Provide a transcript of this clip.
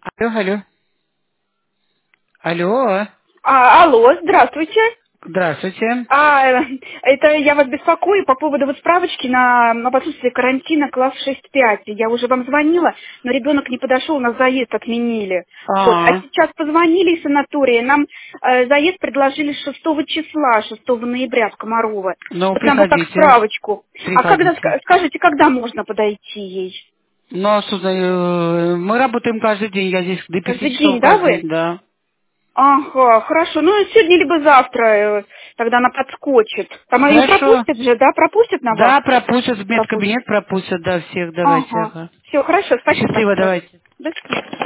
Алло, алло. Алло. Алло, здравствуйте. Здравствуйте. Это я вас беспокою по поводу вот справочки на отсутствие карантина класс 6-5. Я уже вам звонила, но ребенок не подошел, у нас заезд отменили. Вот. А А, сейчас позвонили из санатория, нам заезд предложили 6 числа, 6 ноября в Комарово. ну, Вот нам вот так приходите. справочку. А когда, Приходите. скажите, когда можно подойти ей? Ну, а что, мы работаем каждый день. Я здесь до 5 Каждый часов день, да, каждый вы? день, да. Ага, хорошо. Ну, сегодня либо завтра, тогда она подскочит. Там ее Хорошо. пропустят же, да? Пропустят на Да, вахту? пропустят, в Пропустят. медкабинет пропустят, да, всех. Давайте, Ага. ага. Все, хорошо, спасибо Счастливо, большое. давайте. До свидания.